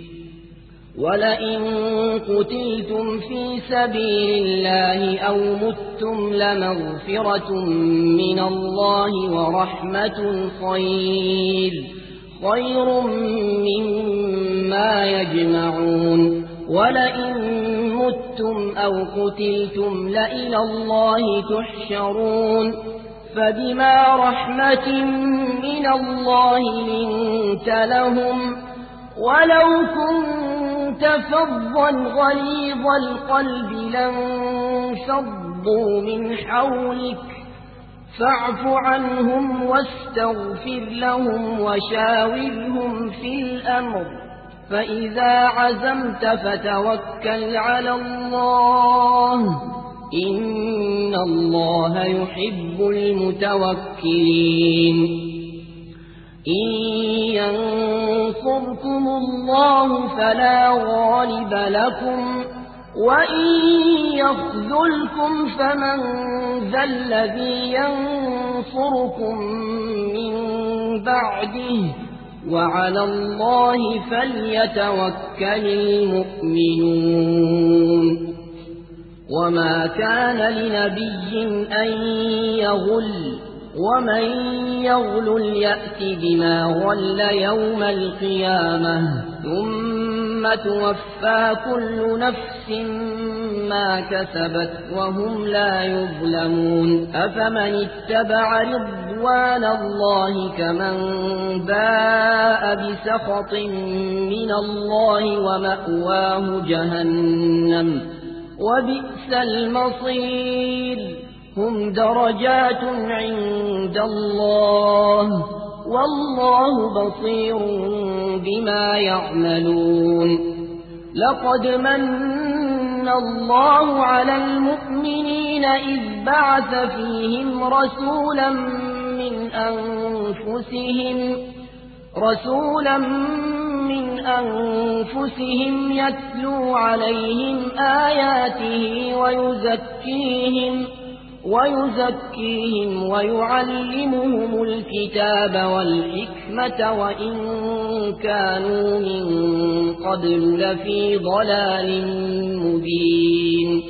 ولئن قتلتم في سبيل الله أو متم لمغفرة من الله ورحمة خير خير مما يجمعون ولئن متم أو قتلتم لإلى الله تحشرون فبما رحمة من الله لنت لهم ولو كنت فظا غليظ القلب لانفضوا من حولك فاعف عنهم واستغفر لهم وشاورهم في الأمر فإذا عزمت فتوكل على الله إن الله يحب المتوكلين إن ينصركم الله فلا غالب لكم وإن يخذلكم فمن ذا الذي ينصركم من بعده وعلى الله فليتوكل المؤمنون وما كان لنبي أن يغل ومن يغل يأت بما غل يوم القيامة ثم توفى كل نفس ما كسبت وهم لا يظلمون أفمن اتبع رضوان الله كمن باء بسخط من الله ومأواه جهنم وبئس المصير هم درجات عند الله والله بصير بما يعملون لقد من الله على المؤمنين إذ بعث فيهم رسولا من أنفسهم رسولا من أنفسهم يتلو عليهم آياته ويزكيهم ويزكيهم ويعلمهم الكتاب والحكمة وإن كانوا من قبل لفي ضلال مبين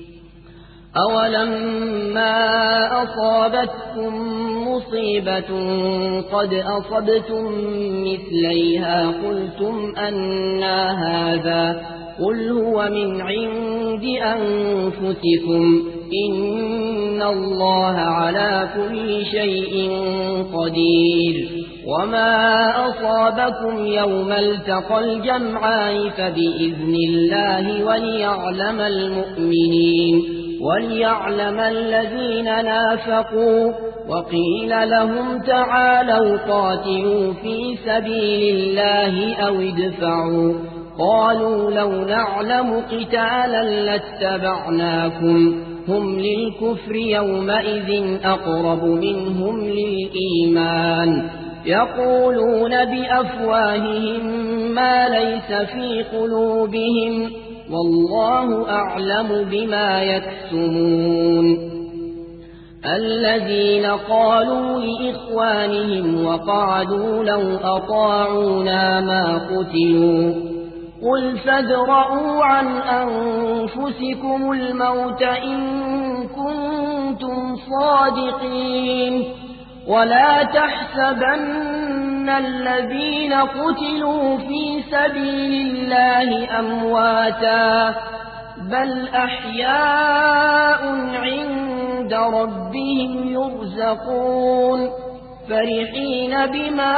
أولما أصابتكم مصيبة قد أصبتم مثليها قلتم أنى هذا قل هو من عند أنفسكم إن الله على كل شيء قدير وما أصابكم يوم التقى الجمعان فبإذن الله وليعلم المؤمنين وليعلم الذين نافقوا وقيل لهم تعالوا قاتلوا في سبيل الله أو ادفعوا قالوا لو نعلم قتالا لاتبعناكم هم للكفر يومئذ أقرب منهم للإيمان يقولون بأفواههم ما ليس في قلوبهم والله أعلم بما يكتمون الذين قالوا لإخوانهم وقعدوا لو أطاعونا ما قتلوا قل فادرءوا عن أنفسكم الموت إن كنتم صادقين ولا تحسبن الذين قتلوا في سبيل الله أمواتا بل أحياء عند ربهم يرزقون فرحين بما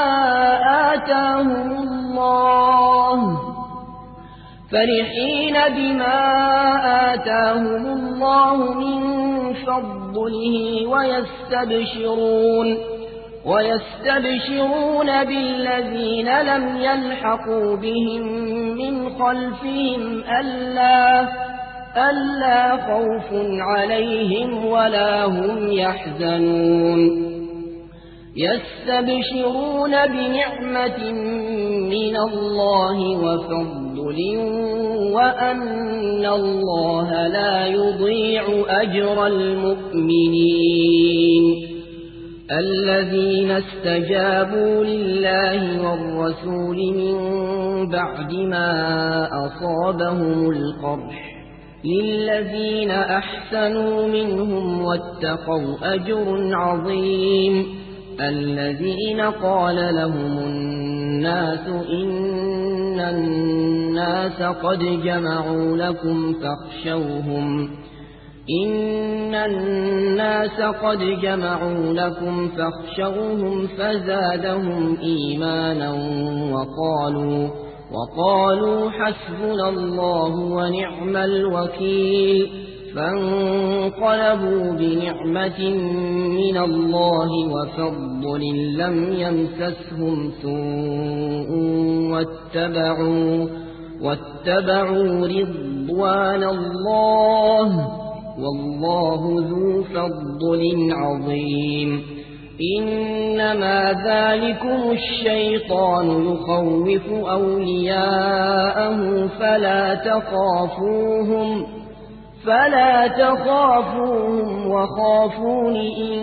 آتاهم الله فرحين بما آتاهم الله من فضله ويستبشرون ويستبشرون بالذين لم يلحقوا بهم من خلفهم ألا ألا خوف عليهم ولا هم يحزنون يستبشرون بنعمة من الله وفضل وأن الله لا يضيع أجر المؤمنين الذين استجابوا لله والرسول من بعد ما أصابهم القرح للذين أحسنوا منهم واتقوا أجر عظيم الذين قال لهم الناس إن الناس قد جمعوا لكم فاخشوهم إن الناس قد جمعوا لكم فاخشوهم فزادهم إيمانا وقالوا وقالوا حسبنا الله ونعم الوكيل فانقلبوا بنعمة من الله وفضل لم يمسسهم سوء واتبعوا, واتبعوا رضوان الله والله ذو فضل عظيم إنما ذلكم الشيطان يخوف أولياءه فلا تخافوهم فلا تخافوهم وخافون إن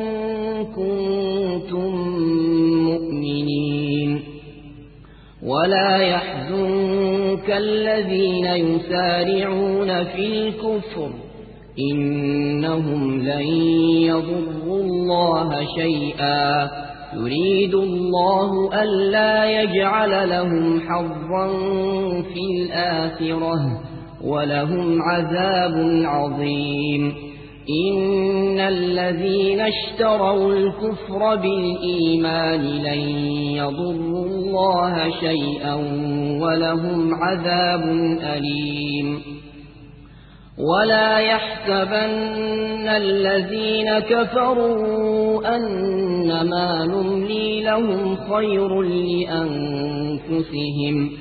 كنتم مؤمنين ولا يحزنك الذين يسارعون في الكفر إنهم لن يضروا الله شيئا يريد الله ألا يجعل لهم حظا في الآخرة ولهم عذاب عظيم إن الذين اشتروا الكفر بالإيمان لن يضروا الله شيئا ولهم عذاب أليم ولا يحسبن الذين كفروا أنما نملي لهم خير لأنفسهم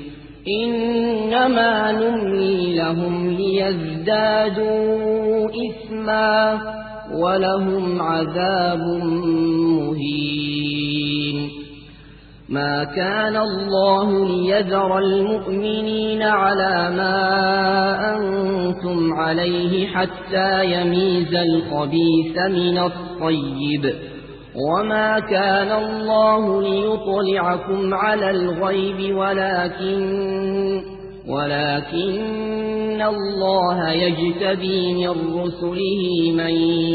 إنما نملي لهم ليزدادوا إثما ولهم عذاب مهين ما كان الله ليذر المؤمنين على ما أنتم عليه حتى يميز الخبيث من الطيب وما كان الله ليطلعكم على الغيب ولكن ولكن الله يجتبي من رسله من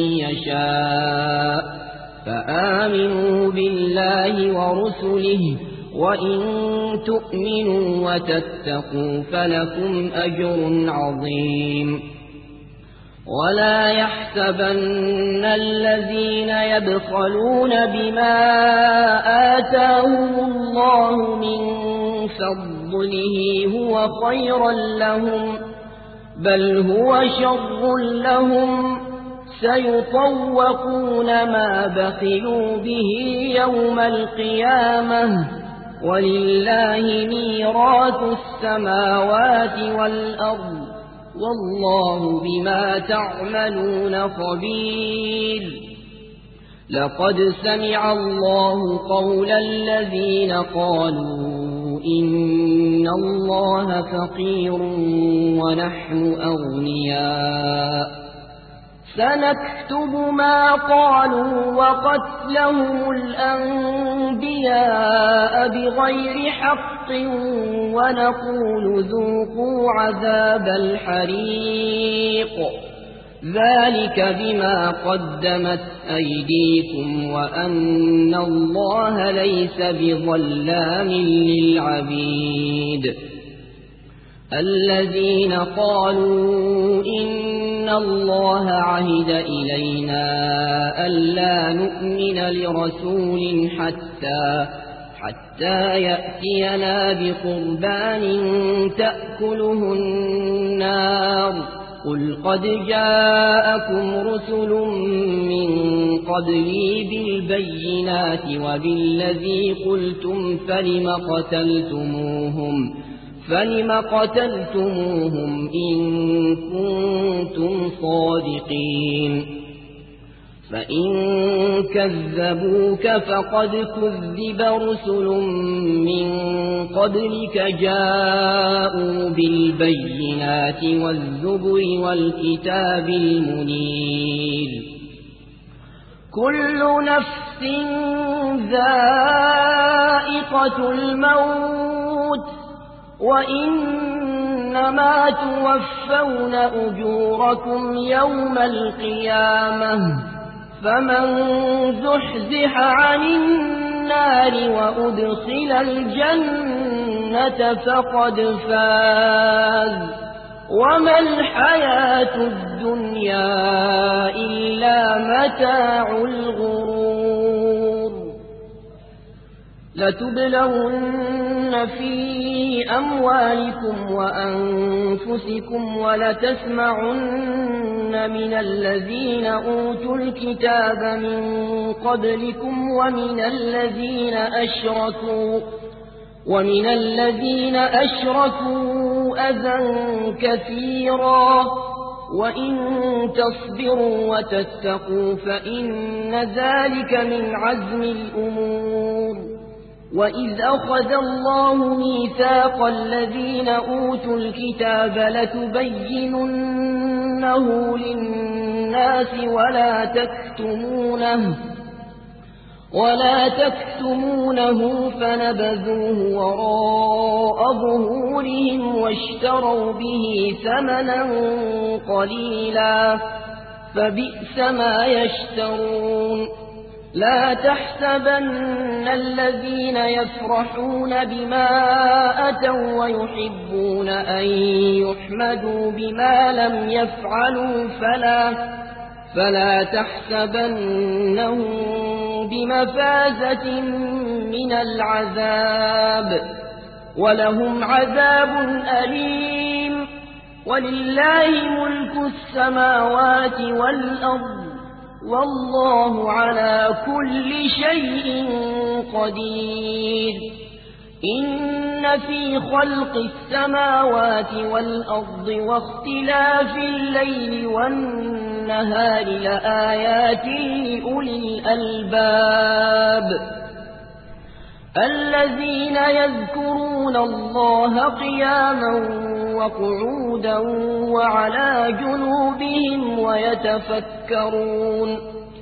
يشاء فآمنوا بالله ورسله وإن تؤمنوا وتتقوا فلكم أجر عظيم ولا يحسبن الذين يبخلون بما آتاهم الله من فضله هو خيرا لهم بل هو شر لهم سيطوقون ما بخلوا به يوم القيامة ولله ميراث السماوات والأرض والله بما تعملون خبير لقد سمع الله قول الذين قالوا إن الله فقير ونحن أغنياء سنكتب ما قالوا وقتلهم الأنبياء بغير حق ونقول ذوقوا عذاب الحريق ذلك بما قدمت أيديكم وأن الله ليس بظلام للعبيد الذين قالوا إن الله عهد إلينا ألا نؤمن لرسول حتى حتى يأتينا بقربان تأكله النار قل قد جاءكم رسل من قبلي بالبينات وبالذي قلتم فلم قتلتموهم فلم قتلتموهم إن كنتم صادقين فإن كذبوك فقد كذب رسل من قبلك جاءوا بالبينات والزبر والكتاب المنير كل نفس ذائقة الموت وإنما توفون أجوركم يوم القيامة فمن زحزح عن النار وأدخل الجنة فقد فاز وما الحياة الدنيا إلا متاع الغرور لتبلون في أموالكم وأنفسكم ولتسمعن من الذين أوتوا الكتاب من قبلكم ومن الذين أشركوا ومن الذين أشركوا أذى كثيرا وإن تصبروا وتتقوا فإن ذلك من عزم الأمور وإذ أخذ الله ميثاق الذين أوتوا الكتاب لتبيننه للناس ولا تكتمونه ولا تكتمونه فنبذوه وراء ظهورهم واشتروا به ثمنا قليلا فبئس ما يشترون لا تحسبن الذين يفرحون بما أتوا ويحبون أن يحمدوا بما لم يفعلوا فلا فلا تحسبنهم بمفازة من العذاب ولهم عذاب أليم ولله ملك السماوات والأرض والله على كل شيء قدير إن في خلق السماوات والأرض واختلاف الليل والنهار لآيات لأولي الألباب الذين يذكرون الله قياما وقعودا وعلى جنوبهم ويتفكرون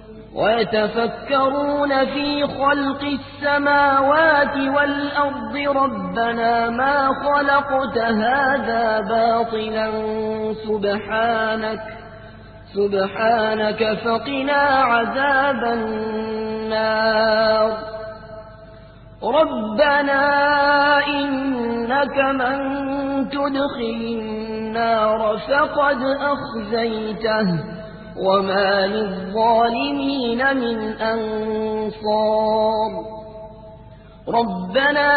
ويتفكرون في خلق السماوات والأرض ربنا ما خلقت هذا باطلا سبحانك سبحانك فقنا عذاب النار ربنا إنك من تدخل النار فقد أخزيته وما للظالمين من أنصار ربنا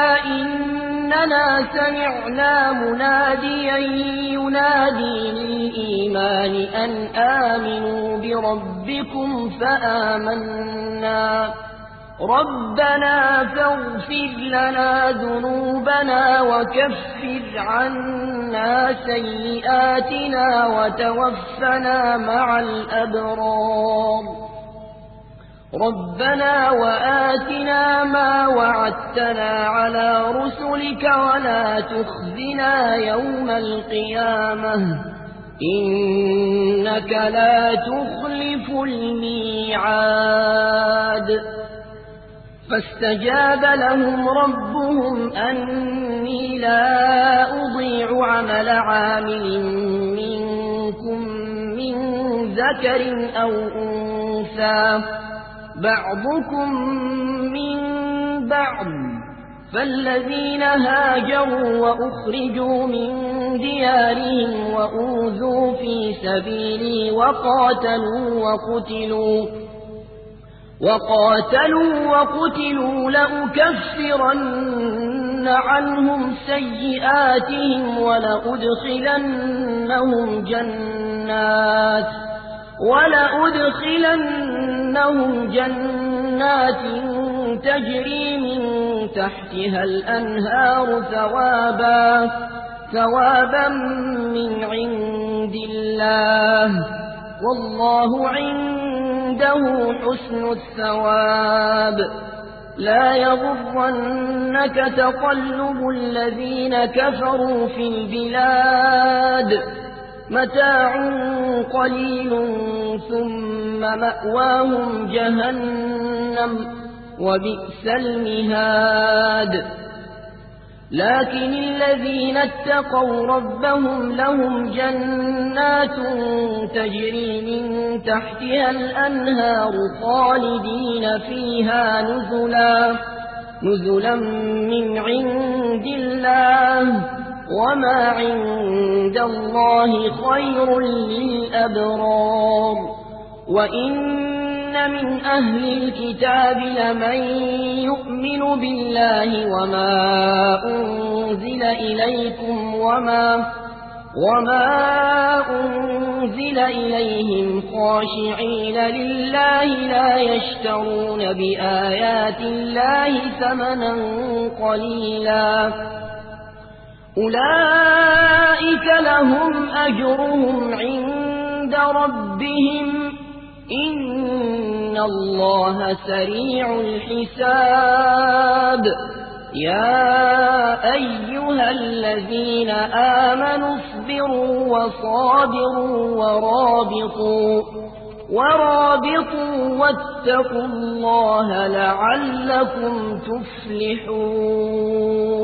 إننا سمعنا مناديا ينادي للإيمان أن آمنوا بربكم فآمنا ربنا فاغفر لنا ذنوبنا وكفر عنا سيئاتنا وتوفنا مع الأبرار ربنا وآتنا ما وعدتنا على رسلك ولا تخزنا يوم القيامة إنك لا تخلف الميعاد فاستجاب لهم ربهم أني لا أضيع عمل عامل منكم من ذكر أو أنثى بعضكم من بعض فالذين هاجروا وأخرجوا من ديارهم وأوذوا في سبيلي وقاتلوا وقتلوا وقاتلوا وقتلوا لأكفرن عنهم سيئاتهم ولأدخلنهم جنات ولأدخلنهم جنات تجري من تحتها الأنهار ثوابا ثوابا من عند الله والله عنده حسن الثواب. لا يغرنك تقلب الذين كفروا في البلاد متاع قليل ثم مأواهم جهنم وبئس المهاد. لكن الذين اتقوا ربهم لهم جنات تجري من تحتها الأنهار خالدين فيها نزلا نزلا من عند الله وما عند الله خير للأبرار. وإن من أهل الكتاب لمن يؤمن بالله وما أنزل إليكم وما وما أنزل إليهم خاشعين لله لا يشترون بآيات الله ثمنا قليلا أولئك لهم أجرهم عند ربهم إن الله سريع الحساب. يا أيها الذين آمنوا اصبروا وصابروا ورابطوا ورابطوا واتقوا الله لعلكم تفلحون.